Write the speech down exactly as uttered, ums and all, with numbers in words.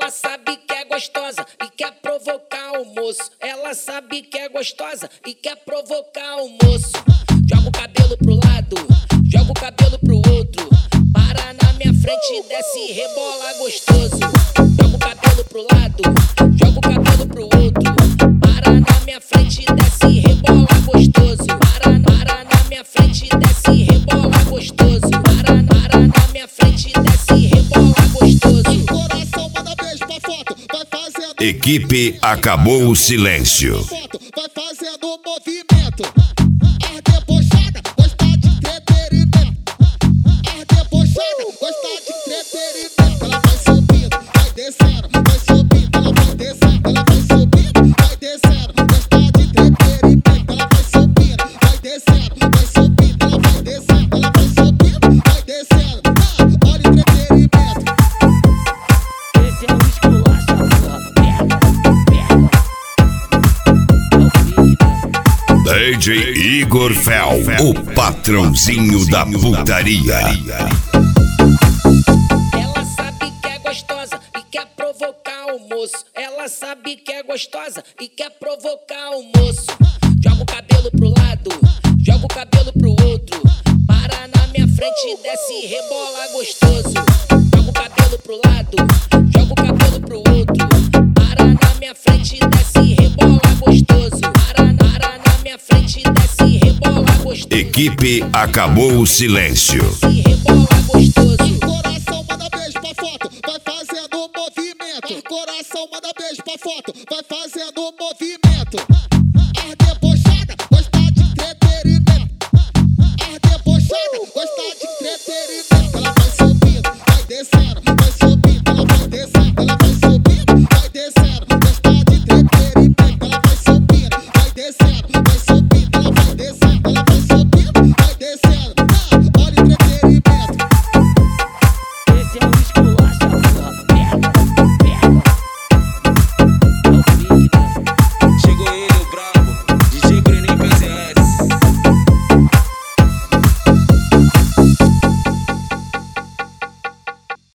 Ela sabe que é gostosa e quer provocar o moço. Ela sabe que é gostosa e quer provocar o moço. Joga o cabelo pro lado, joga o cabelo pro outro. Para na minha frente, desce e rebola gostoso. Joga o cabelo pro lado, joga o cabelo pro outro. Para na minha frente, desce e rebola gostoso. Para, para na minha frente, desce e rebola gostoso. Para, para na minha frente, desce e rebola gostoso. Coração manda beijo pra foto, vai fazendo. Equipe Acabou o Silêncio. Vai fazendo movimento. As debochada gosta de entretenimento. As debochada gosta de entretenimento. Ela vai subindo, vai descendo, vai subindo, ela vai descendo, ela vai subindo, vai descendo. Gosta de entretenimento. Ela vai subindo, vai descendo, vai subindo, ela vai descendo, ela vai subindo, vai descendo. Olha o entretenimento. Esse é o esculacho, porra. Pega, pega. D J Igor Fel, o patrãozinho da putaria. Ela sabe que é gostosa e quer provocar o moço. Ela sabe que é gostosa e quer provocar o moço. Joga o cabelo pro lado, joga o cabelo pro outro. Para na minha frente, desce e rebola gostoso. Joga o cabelo pro lado, joga o cabelo pro outro. Para na minha frente, desce e rebola gostoso. Para, para na minha frente, desce e rebola gostoso. Equipe Acabou o Silêncio. E rebola gostoso. Coração manda beijo pra foto, vai fazendo movimento. Coração manda beijo pra foto, vai fazendo